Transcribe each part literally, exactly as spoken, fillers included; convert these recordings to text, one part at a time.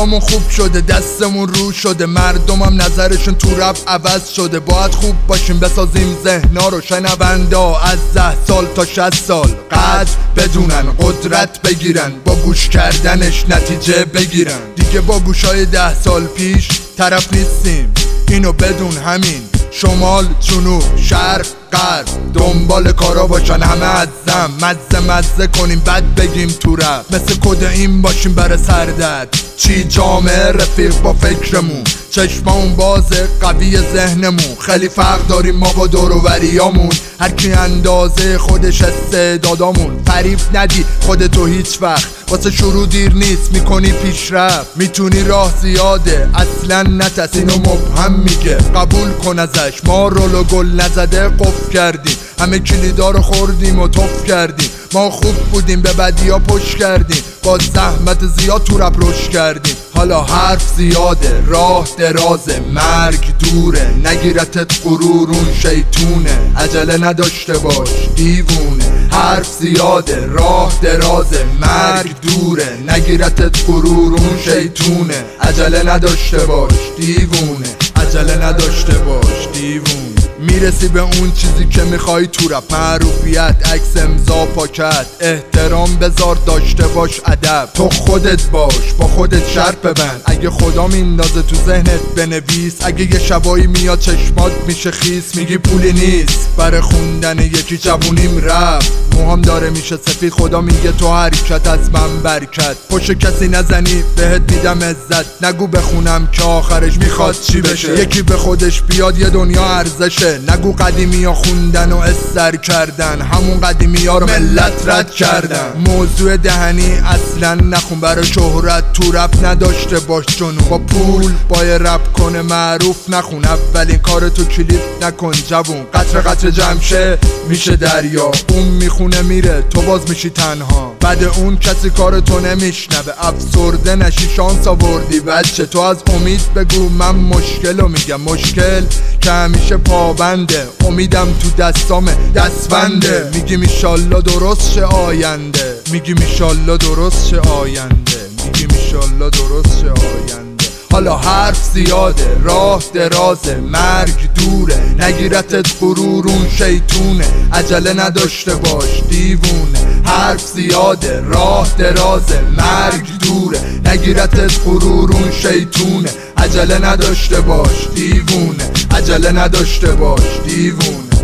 هوامون خوب شده، دستمون رو شده، مردمم نظرشون تو رپ عوض شده. باید خوب باشیم بسازیم ذهنا رو، شنوندا از ده سال تا شصت سال قدر بدونن، قدرت بگیرن، با گوش کردنش نتیجه بگیرن. دیگه با گوشای ده سال پیش طرف نیستیم، اینو بدون. همین شمال جنوب شرق غرب دنبال کارا باشن، همه عزم مزه مزه کنیم بعد بگیم تو رپ. مثل کد این باشیم بر سردرد، چی جامعه رفیق با فکرمون، چشممون بازه قوی ذهنمون. خیلی فرق داریم ما با دوروبریامون، هر کی اندازه خودش استعدادامون. فریب ندی خودتو هیچ وقت، واسه شروع دیر نیست، میکنی پیشرفت. میتونی راه زیاده اصلا نترس، اینو مبهم میگه قبول کن ازش. ما رول و گل نزده قفل کردیم، همه کلیدا رو خوردیم و توف کردیم. ما خوب بودیم به بدیا پشت کردیم، با زحمت زیاد تو رپ رشد کردیم. حالا حرف زیاده راه درازه، مرگ دوره نگیرتت غرور اون شیطونه. عجله نداشته باش دیوونه، حرف زیاده راه درازه، مرگ دوره نگیرتت غرور اون شیطونه. عجله نداشته باش دیوونه، عجله نداشته باش دیوونه. میرسی به اون چیزی که میخوای تو رپ، معروفیت، عکس، امضا، پاکت، احترام بذار، داشته باش ادب. تو خودت باش، با خودت شرط ببند، اگه خدا میندازه تو ذهنت بنویس. اگه یه شبایی میاد چشمات میشه خیس، میگی پولی نیست برای خوندن یکی جوونیم رپ. موهام داره میشه سفید، خدا میگه تو حرکت از من برکت. پشت کسی نزنی بهت میدم عزت، نگو بخونم که آخرش میخواد چی بشه. یکی به خودش بیاد یه دنیا ارزشه، نگو قدیمی ها خوندن و استر کردن، همون قدیمی ها رو ملت رد کردن. موضوع دهنی اصلا نخون، برای شهرت تو رپ نداشته باش جنون. با پول بای رپ کنه معروف نخون، اولین کار تو کلیپ نکن جوون. قطر قطر جمشه میشه دریا، اون میخونه میره تو باز میشی تنها. بعد اون کسی کار تو نمیشنوه، افسرده نشی شانس آوردی بچه. تو از امید بگو من مشکلو میگم، مشکل که همیشه پابنده، امیدم تو دستامه دستبنده. میگیم ایشالله درست شه آینده، میگیم ایشالله درست شه آینده، میگیم ایشالله درست شه آینده. حالا حرف زیاده راه درازه، مرگ دوره نگیرتت غرور اون شیطونه. عجله نداشته باش دیوونه، حرف زیاده راه درازه، مرگ دوره نگیرتت غرور اون شیطونه. عجله نداشته باش دیوونه، عجله نداشته باش دیوونه.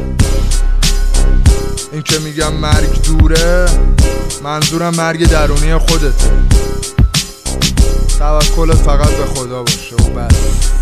این که میگم مرگ دوره، منظورم مرگ درونی خودته. توکلت فقط به خدا باشه و بس.